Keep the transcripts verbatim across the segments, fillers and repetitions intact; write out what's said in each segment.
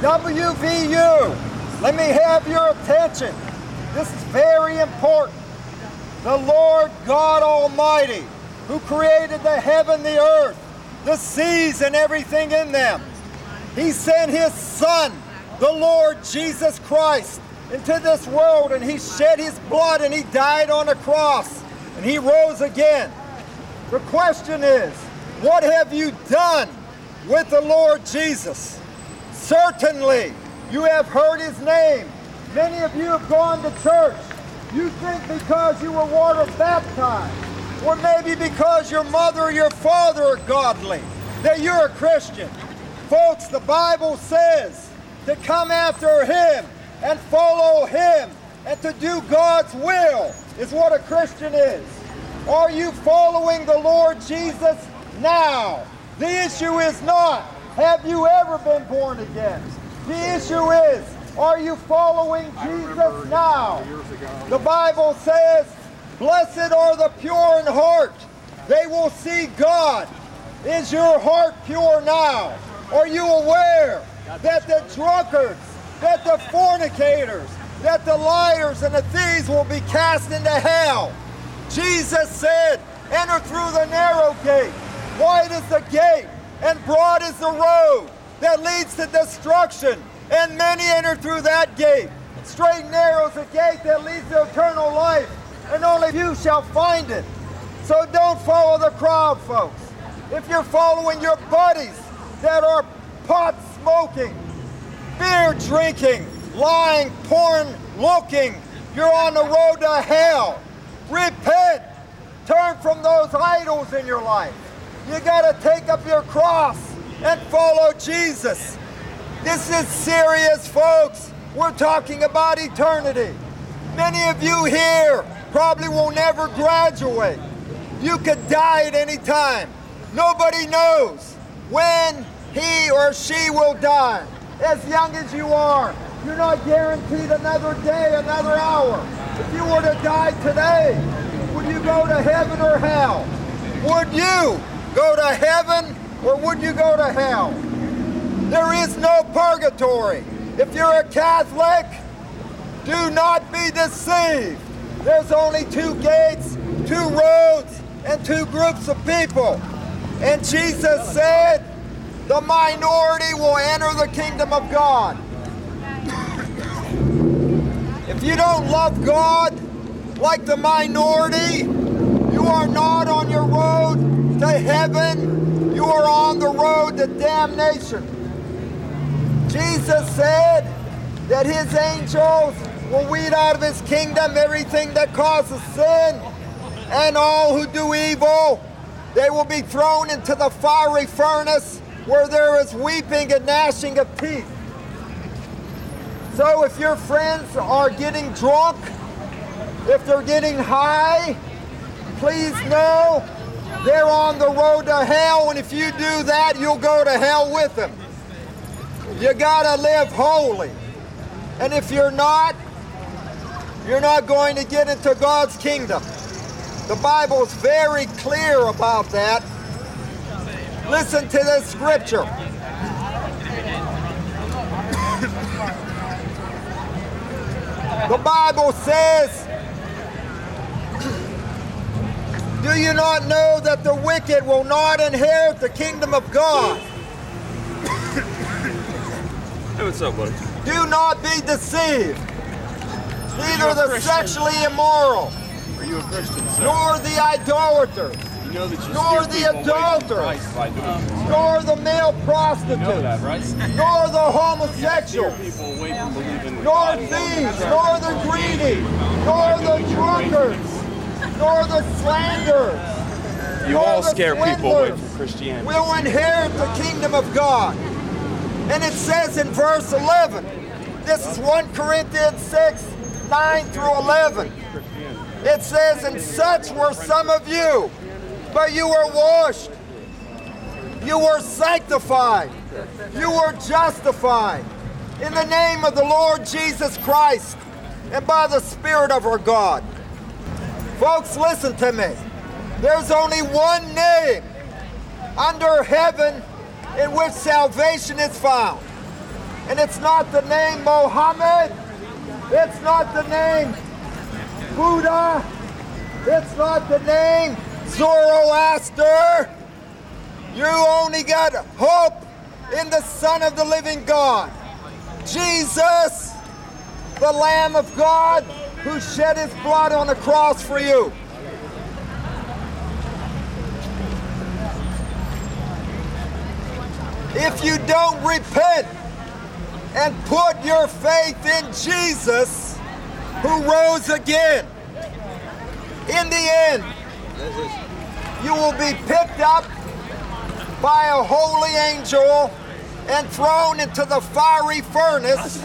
W V U, let me have your attention. This is very important. The Lord God Almighty, who created the heaven, the earth, the seas, and everything in them, He sent His Son, the Lord Jesus Christ, into this world, and He shed His blood, and He died on a cross, and He rose again. The question is, what have you done with the Lord Jesus? Certainly, you have heard His name. Many of you have gone to church. You think because you were water baptized, or maybe because your mother or your father are godly, that you're a Christian. Folks, the Bible says to come after Him and follow Him and to do God's will is what a Christian is. Are you following the Lord Jesus now? The issue is not, have you ever been born again? The issue is, are you following Jesus now? The Bible says, blessed are the pure in heart. They will see God. Is your heart pure now? Are you aware that the drunkards, that the fornicators, that the liars and the thieves will be cast into hell? Jesus said, enter through the narrow gate. Wide is the gate, and broad is the road that leads to destruction, and many enter through that gate. Straight and narrow is the gate that leads to eternal life, and only few shall find it. So don't follow the crowd, folks. If you're following your buddies that are pot smoking, beer drinking, lying, porn looking, you're on the road to hell. Repent. Turn from those idols in your life. You got to take up your cross and follow Jesus. This is serious, folks. We're talking about eternity. Many of you here probably will never graduate. You could die at any time. Nobody knows when he or she will die. As young as you are, you're not guaranteed another day, another hour. If you were to die today, would you go to heaven or hell? Would you go to heaven or would you go to hell? There is no purgatory. If you're a Catholic, do not be deceived. There's only two gates, two roads, and two groups of people. And Jesus said, the minority will enter the kingdom of God. If you don't love God like the minority, you are not on your road to heaven. You are on the road to damnation. Jesus said that His angels will weed out of His kingdom everything that causes sin, and all who do evil, they will be thrown into the fiery furnace where there is weeping and gnashing of teeth. So if your friends are getting drunk, if they're getting high, please know they're on the road to hell, and if you do that, you'll go to hell with them. You gotta live holy. And if you're not, you're not going to get into God's kingdom. The Bible's very clear about that. Listen to this scripture. The Bible says, do you not know that the wicked will not inherit the kingdom of God? Hey, what's up, buddy? Do not be deceived. Neither the sexually immoral, Are you a Christian, sir? nor the idolaters, You know that you nor steer the people away from adulterers, Christ by doing this. nor the male prostitutes, You know that, right? nor the Steer homosexuals, people away from believing nor God. thieves, nor the greedy, nor the drunkards, nor the slanderers, You nor all the scare people away swindlers from Christianity. will inherit the kingdom of God. And it says in verse eleven, this is First Corinthians six, nine through eleven. It says, and such were some of you, but you were washed, you were sanctified, you were justified in the name of the Lord Jesus Christ and by the Spirit of our God. Folks, listen to me. There's only one name under heaven in which salvation is found. And it's not the name Mohammed. It's not the name Buddha. It's not the name Zoroaster. You only got hope in the Son of the living God, Jesus, the Lamb of God, who shed his blood on the cross for you. If you don't repent and put your faith in Jesus, who rose again, in the end, you will be picked up by a holy angel and thrown into the fiery furnace.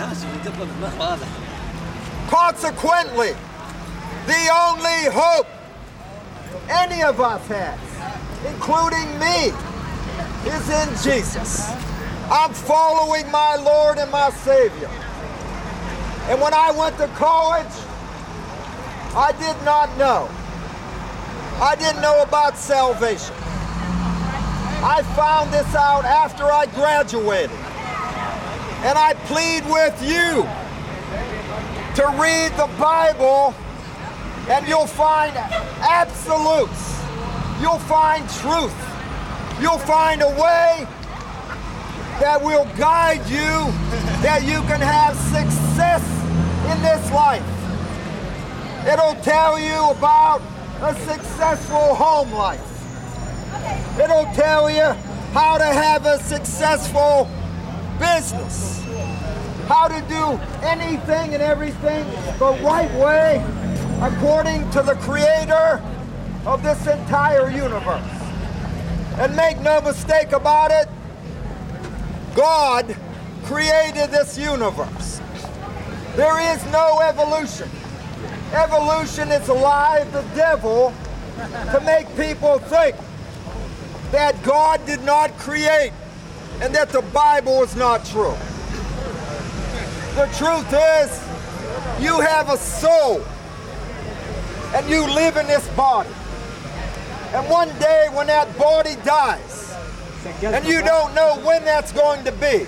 Consequently, the only hope any of us has, including me, is in Jesus. I'm following my Lord and my Savior. And when I went to college, I did not know. I didn't know about salvation. I found this out after I graduated. And I plead with you to read the Bible, and you'll find absolutes. You'll find truth. You'll find a way that will guide you, that you can have success in this life. It'll tell you about a successful home life. It'll tell you how to have a successful business, how to do anything and everything the right way according to the Creator of this entire universe. And make no mistake about it, God created this universe. There is no evolution. Evolution is a lie of the devil to make people think that God did not create and that the Bible is not true. The truth is, you have a soul and you live in this body. And one day when that body dies, and you don't know when that's going to be,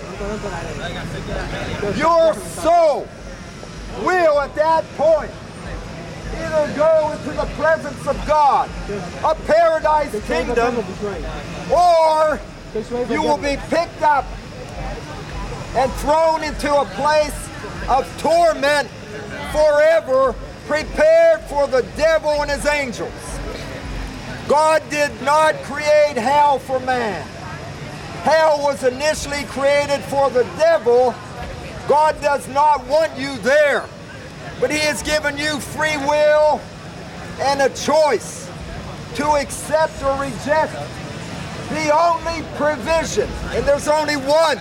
your soul will at that point either go into the presence of God, a paradise kingdom, or you will be picked up and thrown into a place of torment forever, prepared for the devil and his angels. God did not create hell for man. Hell was initially created for the devil. God does not want you there, but he has given you free will and a choice to accept or reject the only provision, and there's only one,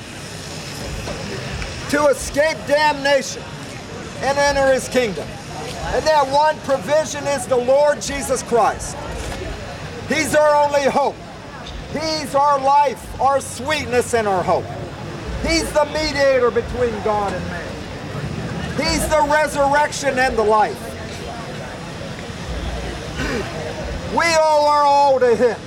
to escape damnation and enter his kingdom. And that one provision is the Lord Jesus Christ. He's our only hope. He's our life, our sweetness, and our hope. He's the mediator between God and man. He's the resurrection and the life. We owe our all to him.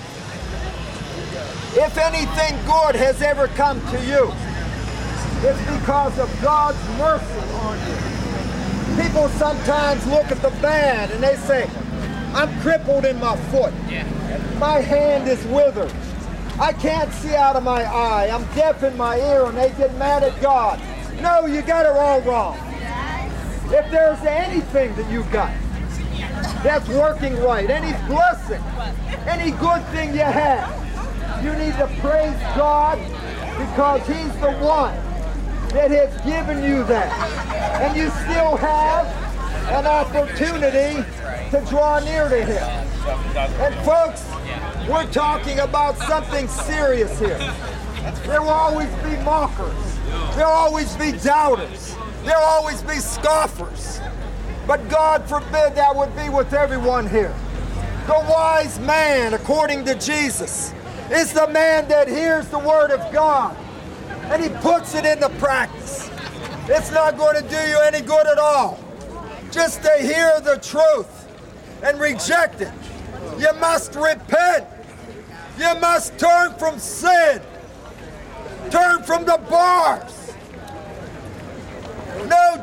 If anything good has ever come to you, it's because of God's mercy on you. People sometimes look at the bad and they say, I'm crippled in my foot. My hand is withered. I can't see out of my eye. I'm deaf in my ear, and they get mad at God. No, you got it all wrong. If there's anything that you got that's working right, any blessing, any good thing you have, you need to praise God because he's the one that has given you that. And you still have an opportunity to draw near to him. And folks, we're talking about something serious here. There will always be mockers. There will always be doubters. There will always be scoffers. But God forbid that would be with everyone here. The wise man, according to Jesus, is the man that hears the word of God and he puts it into practice. It's not going to do you any good at all. Just to hear the truth and reject it. You must repent. You must turn from sin. Turn from the bars.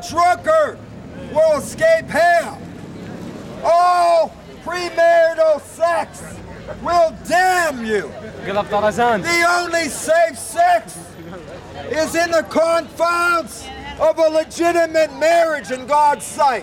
drunkard will escape hell. All premarital sex will damn you. The only safe sex is in the confines of a legitimate marriage in God's sight.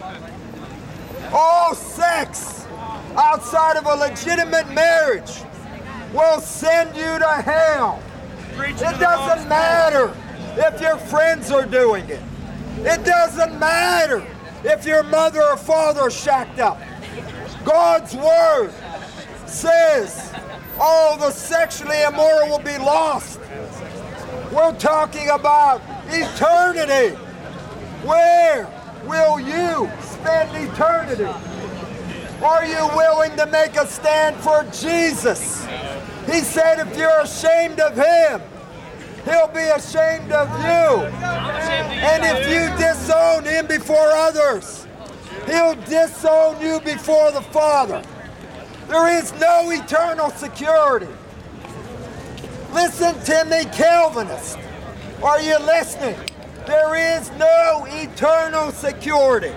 All sex outside of a legitimate marriage will send you to hell. It doesn't matter if your friends are doing it. It doesn't matter if your mother or father are shacked up. God's word says all the sexually immoral will be lost. We're talking about eternity. Where will you spend eternity? Are you willing to make a stand for Jesus? He said if you're ashamed of him, he'll be ashamed of you. And if you disown him before others, he'll disown you before the Father. There is no eternal security. Listen to me, Calvinist. Are you listening? There is no eternal security.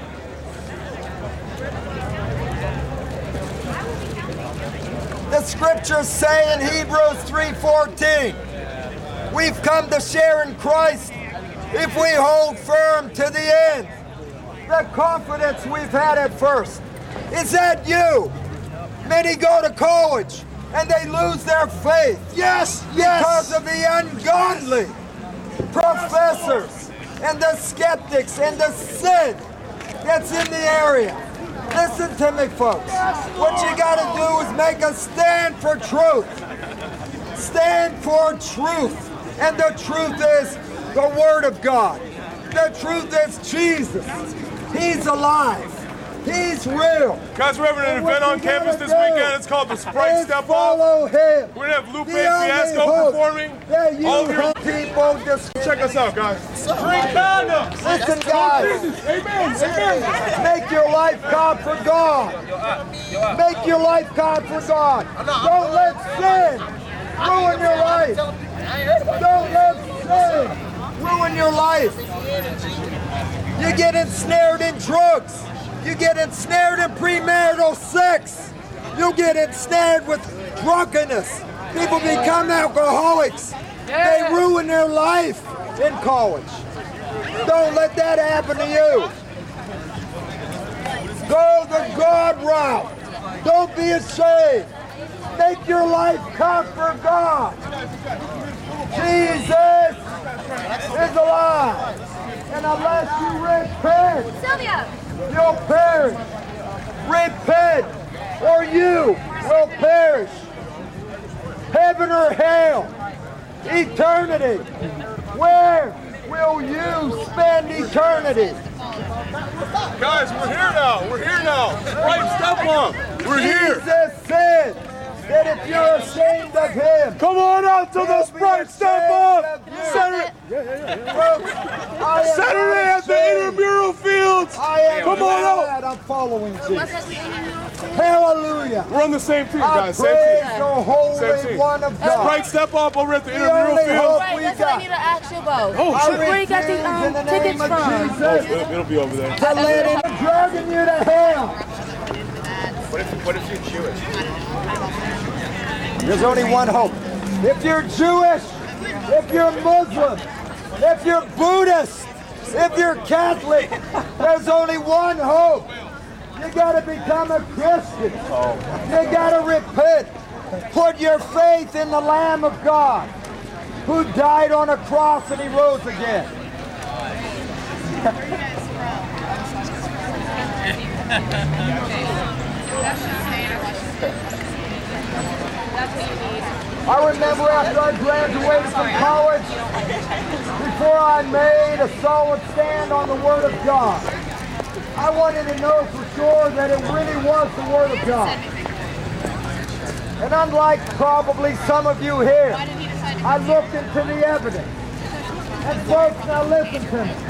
The scriptures say in Hebrews three fourteen, we've come to share in Christ if we hold firm to the end. The confidence we've had at first. Is that you? Many go to college and they lose their faith. Yes, yes. Because of the ungodly professors and the skeptics and the sin that's in the area. Listen to me, folks. What you got to do is make a stand for truth. Stand for truth. And the truth is the Word of God. The truth is Jesus. He's alive. He's real. Guys, we're having an event on campus this weekend. It's called the Sprite Step Follow Off. him. We're going to have Lupe Fiasco performing. That you All of your... people just Check us out, guys. Bring condoms. Listen, guys. Amen. Amen. Make your life count for God. Make your life count for God. Don't let sin ruin your life. Don't let sin ruin your life. You get ensnared in drugs. You get ensnared in premarital sex. You get ensnared with drunkenness. People become alcoholics. They ruin their life in college. Don't let that happen to you. Go the God route. Don't be ashamed. Make your life count for God. Jesus is alive. And unless you repent, Sylvia, you'll perish. Repent, or you will perish. Heaven or hell, eternity. Where will you spend eternity? Guys, we're here now. We're here now. Sprite Step Off. We're here. Jesus said that if you're ashamed of him, Come on out to the He'll be Sprite Step Off. ashamed of you. Saturday, folks, I am Saturday not at the ashamed. intramural fields. I am Come on out. glad I'm following Jesus. Hallelujah. We're on the same team, I guys. Same praise team. the Holy Same team. One of God. Sprite Step Off over at the The intramural only fields. hope right, we that's what I got. need to ask you about. Oh, I shit. Where you got the, refuse um, in the tickets name of from? Jesus. It'll, it'll be over there. To let him dragging you to hell. What if, what if you're Jewish? There's only one hope. If you're Jewish, if you're Muslim, if you're Buddhist, if you're Catholic, there's only one hope. You gotta become a Christian. You gotta repent. Put your faith in the Lamb of God who died on a cross and he rose again. I remember after I graduated from college, before I made a solid stand on the Word of God, I wanted to know for sure that it really was the Word of God. And unlike probably some of you here, I looked into the evidence. And folks, now listen to me.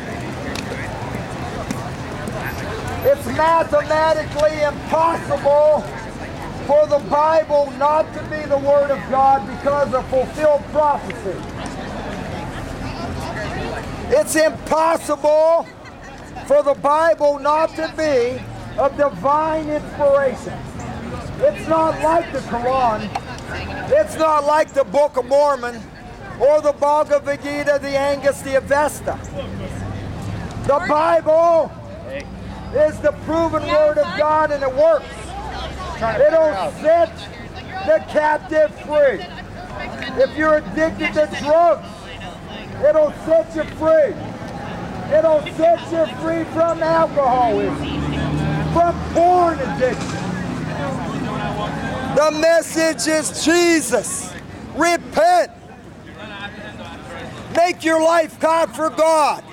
It's mathematically impossible for the Bible not to be the Word of God because of fulfilled prophecy. It's impossible for the Bible not to be of divine inspiration. It's not like the Quran. It's not like the Book of Mormon or the Bhagavad Gita, the Angus, the Avesta. The Bible is the proven word of God, and it works. It'll set the captive free. If you're addicted to drugs, it'll set you free. It'll set you free from alcoholism, from porn addiction. The message is Jesus. Repent. Make your life count for God.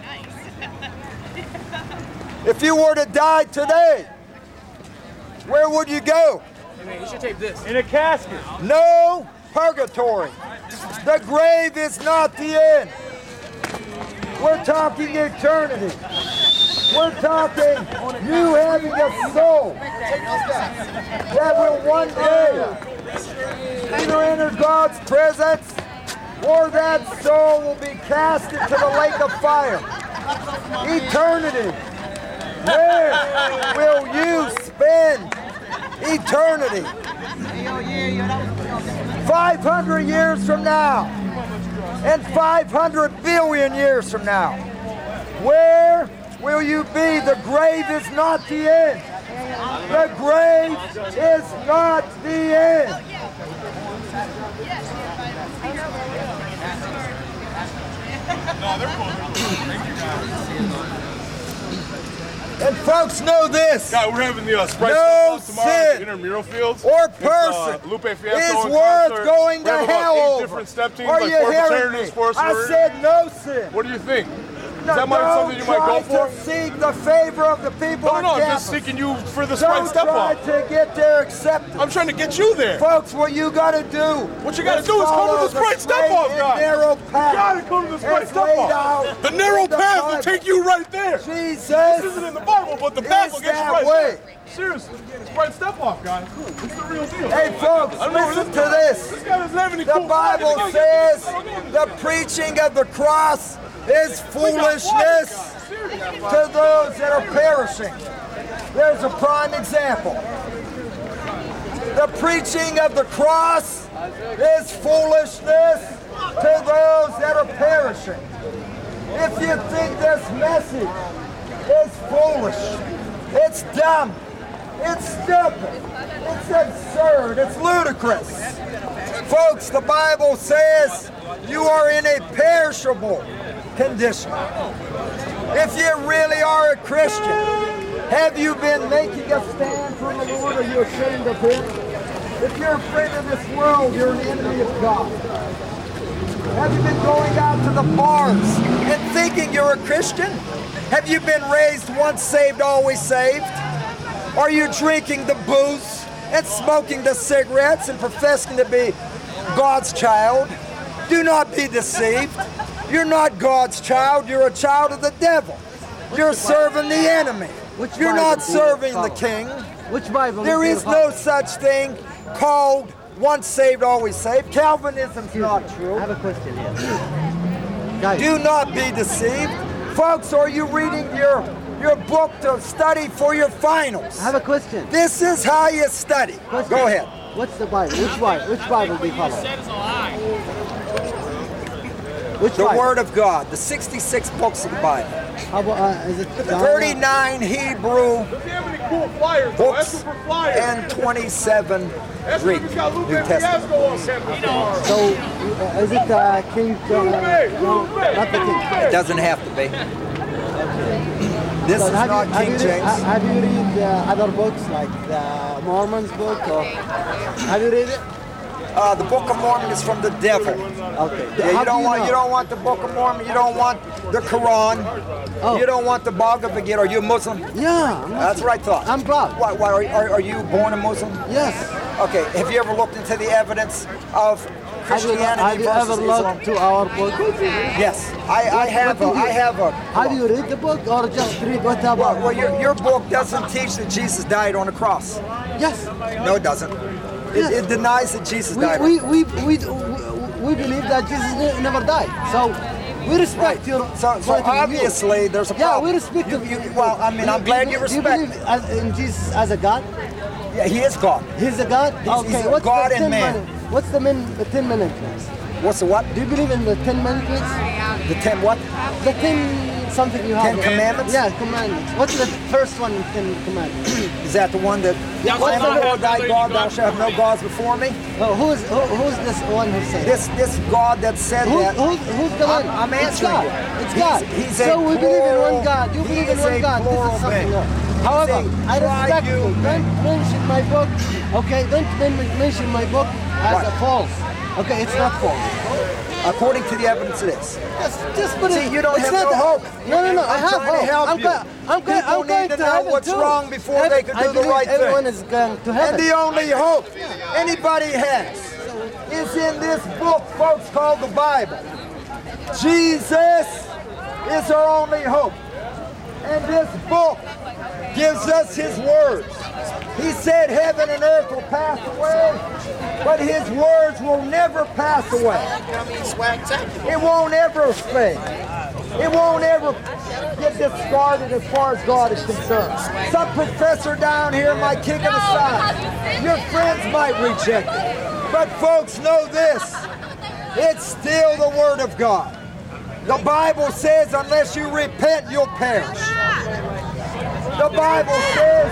If you were to die today, where would you go? You should tape this. In a casket. No purgatory. The grave is not the end. We're talking eternity. We're talking you having a soul that will one day either enter God's presence or that soul will be cast into the lake of fire. Eternity. Where will you spend eternity? five hundred years from now and five hundred billion years from now. Where will you be? The grave is not the end. The grave is not the end. And folks know this. God, we're having the uh, Sprite No Step tomorrow at sin the intramural fields. or It's, person uh, Lupe Fiasco is in worth concert. going We have to about hell eight over. different step teams, Are like you four hearing fraternities, me? four I sororities. said no sin. What do you think? Is No, that might be don't something you might go try for? to seek the favor of the people No, on no, I'm campus. just seeking you for the Sprite Don't Step try Off. to get their acceptance. I'm trying to get you there. Folks, what you got to do What you gotta is do is come to follow the Sprite Step straight Off, and guys. narrow path. You gotta come to the Sprite It's Step laid Off. out The narrow in the path will Bible. take you right there. Jesus This isn't in the Bible, but the path will is get you that right way. there. Seriously, Sprite Step Off, guys. It's the real deal. Hey, folks, I don't know listen this to guy- this. This guy doesn't have any The cool Bible friends. says the preaching of the cross is foolishness to those that are perishing. There's a prime example. The preaching of the cross is foolishness to those that are perishing. If you think this message is foolish, it's dumb, it's stupid, it's absurd, it's ludicrous. Folks, the Bible says you are in a perishable condition. If you really are a Christian, have you been making a stand for the Lord? Are you ashamed of Him? If you're a friend of this world, you're an enemy of God. Have you been going out to the bars and thinking you're a Christian? Have you been raised once saved, always saved? Are you drinking the booze and smoking the cigarettes and professing to be God's child? Do not be deceived. You're not God's child. You're a child of the devil. You're serving the enemy. Which You're Bible not do you serving the follow? king. Which Bible? There do you is follow? no such thing called once saved, always saved. Calvinism's not I true. have a question here. Guys, Do not be deceived. Folks, are you reading your, your book to study for your finals? I have a question. This is how you study. Question. Go ahead. What's the Bible? Which Bible? Which Bible do you follow? Which The Bible? Word of God, the sixty-six books of the Bible, How about, uh, is it thirty-nine Hebrew If you have any cool flyers, though, ask books, him for flyers. and twenty-seven Ask him Greek if he's got Lupe New Testament. Fiasco on campus tomorrow. So, uh, is it uh, King? Uh, no, not the King. It doesn't have to be. This So is have not you, have King you James. Read, ha- have you read uh, other books like the Mormon's book? Or have you read it? Uh, the Book of Mormon is from the devil. Okay. Yeah, How you do don't want know? you don't want the Book of Mormon. You don't want the Quran. Oh. You don't want the Bhagavad Gita. Are you a Muslim? Yeah. I'm That's what I thought. I'm proud. Why? Why are, are, are you born a Muslim? Yes. Okay. Have you ever looked into the evidence of Have you, Christianity have you versus ever Islam? looked to our book? Yes, I, I What- have. A, what do you- I have a. Have you read the book or just read what about? Well, well your, your book doesn't teach that Jesus died on a cross. Yes. No, it doesn't. It, Yes. it denies that Jesus We, died. we, we, we, we, we believe that Jesus ne- never died. So We respect your So, so point of view. obviously there's a Yeah, problem. we respect You, him. you, well, I mean, Do I'm glad you do respect. you believe as, in Jesus as a God? Yeah, he is God. He's a God? He's- okay, he's a what's God the and ten man. minute- What's the, min, the ten commandments? What's the what? Do you believe in the ten commandments? The ten what? The ten something you have. Ten commandments? Yeah, commandments. What's the first one in ten commandments? Is that the one that? Yeah, I what's am the the- Lord thy God, thou shalt have no gods before me. Oh, who's who, who's this one who said? This this God that said Who, that. who's, who's the one? I'm, I'm It's answering God. you. It's God. He's, he's so a we believe in plural- one God. You he believe in is one a God. This plural is something being. else. He's However, a I respect you. tri-you being. Don't mention my book. Okay, don't men- mention my book as Right. a false. Okay, it's not false. According to the evidence it is. Just, just put See, it. you don't it's have not no a- hope. No, no, no. I I'm have trying to hope. help I'm, you. go- I'm, go- People I'm need going to to know heaven what's too. wrong before they can I do the believe right thing. everyone is going to heaven. And the only hope anybody has is in this book, folks, called the Bible. Jesus is our only hope. And this book gives us his words. He said heaven and earth will pass away, but his words will never pass away. It won't ever fade. It won't ever get discarded as far as God is concerned. Some professor down here might kick it aside. Your friends might reject it. But folks, know this. It's still the Word of God. The Bible says unless you repent, you'll perish. The Bible says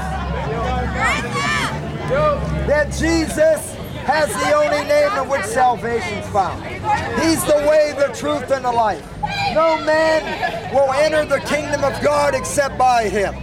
that Jesus has the only name in which salvation is found. He's the way, the truth, and the life. No man will enter the kingdom of God except by him.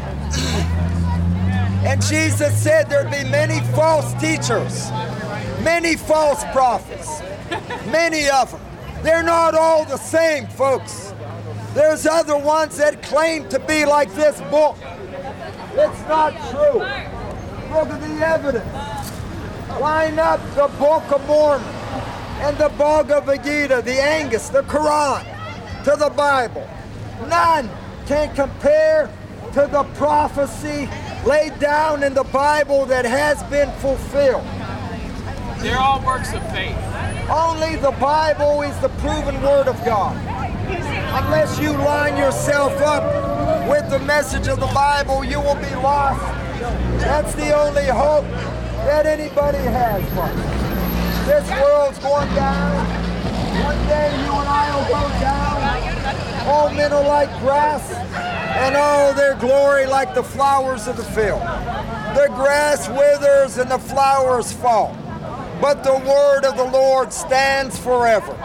And Jesus said there'd be many false teachers, many false prophets, many of them. They're not all the same, folks. There's other ones that claim to be like this book. It's not true. Look at the evidence. Line up the Book of Mormon and the Bhagavad Gita, the Angus, the Quran, to the Bible. None can compare to the prophecy laid down in the Bible that has been fulfilled. They're all works of faith. Only the Bible is the proven Word of God. Unless you line yourself up with the message of the Bible, you will be lost. That's the only hope that anybody has, folks. This world's going down. One day you and I will go down. All men are like grass, and all their glory like the flowers of the field. The grass withers and the flowers fall, but the word of the Lord stands forever.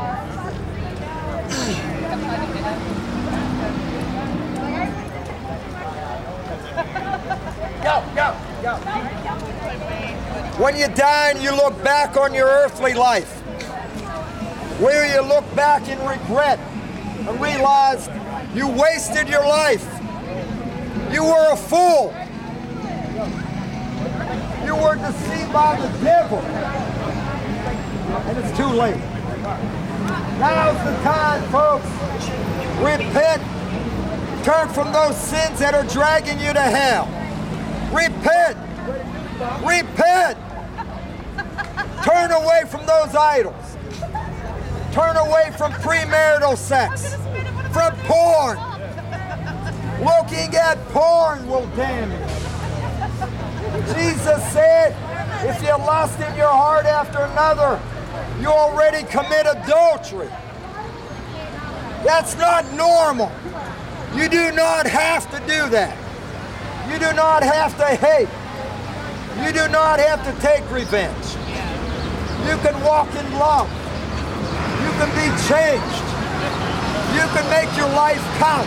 Go, go, go. When you die and you look back on your earthly life, where you look back in regret and realize you wasted your life. You were a fool. You were deceived by the devil. And it's too late. Now's the time, folks. Repent. Turn from those sins that are dragging you to hell. Repent. Repent. Turn away from those idols. Turn away from premarital sex, from porn. Looking at porn will damn you. Jesus said, if you lust in your heart after another, you already commit adultery. That's not normal. You do not have to do that. You do not have to hate. You do not have to take revenge. You can walk in love. You can be changed. You can make your life count.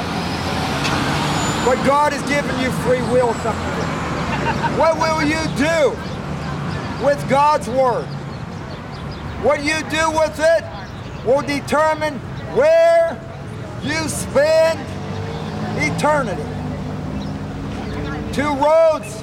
But God has given you free will. What will you do with God's word? What you do with it will determine where you spend eternity. Two roads,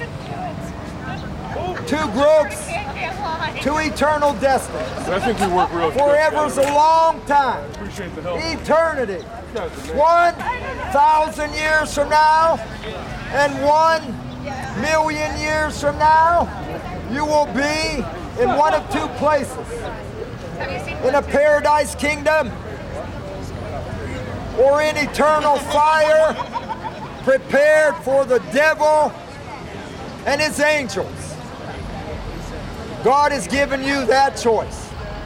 two groups, two eternal destinies. I think we work real good. Forever's a long time. Appreciate the help. Eternity. One thousand years from now and one million years from now, you will be in one of two places. In a paradise kingdom or in eternal fire prepared for the devil and his angels. God has given you that choice.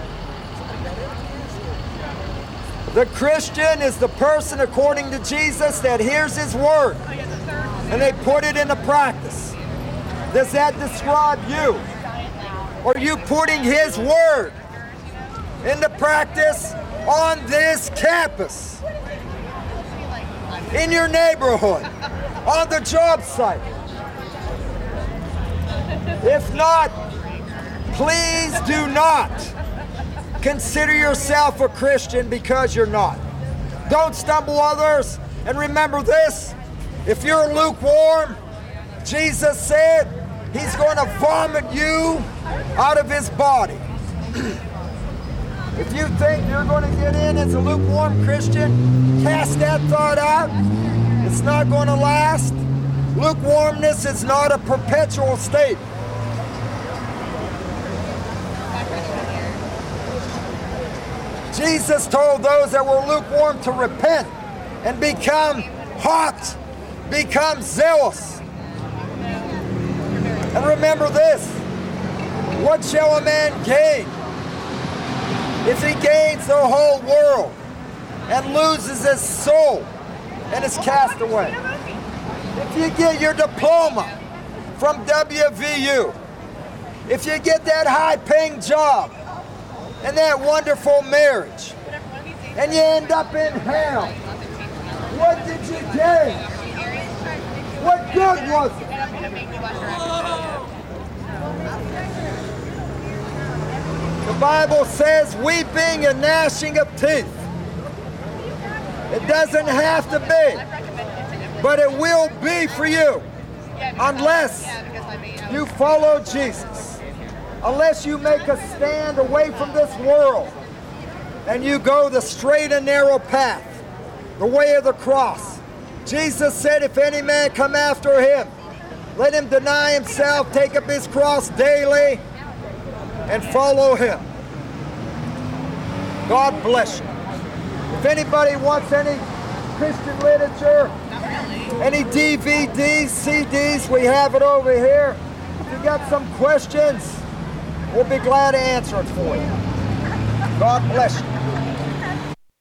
The Christian is the person, according to Jesus, that hears his word and they put it into practice. Does that describe you? Are you putting his word into practice on this campus, in your neighborhood, on the job site? If not, please do not consider yourself a Christian because you're not. Don't stumble others. And remember this, if you're lukewarm, Jesus said he's going to vomit you out of his body. If you think you're going to get in as a lukewarm Christian, cast that thought out. It's not going to last. Lukewarmness is not a perpetual state. Jesus told those that were lukewarm to repent and become hot, become zealous. And remember this, what shall a man gain if he gains the whole world and loses his soul and is cast away? If you get your diploma from W V U, if you get that high-paying job and that wonderful marriage, and you end up in hell, what did you gain? What good was it? The Bible says weeping and gnashing of teeth. It doesn't have to be, but it will be for you unless you follow Jesus. Unless you make a stand away from this world and you go the straight and narrow path, the way of the cross. Jesus said, if any man come after him, let him deny himself, take up his cross daily, and follow him. God bless you. If anybody wants any Christian literature, any D V Ds, C Ds, we have it over here. If you got some questions, we'll be glad to answer it for you. God bless you.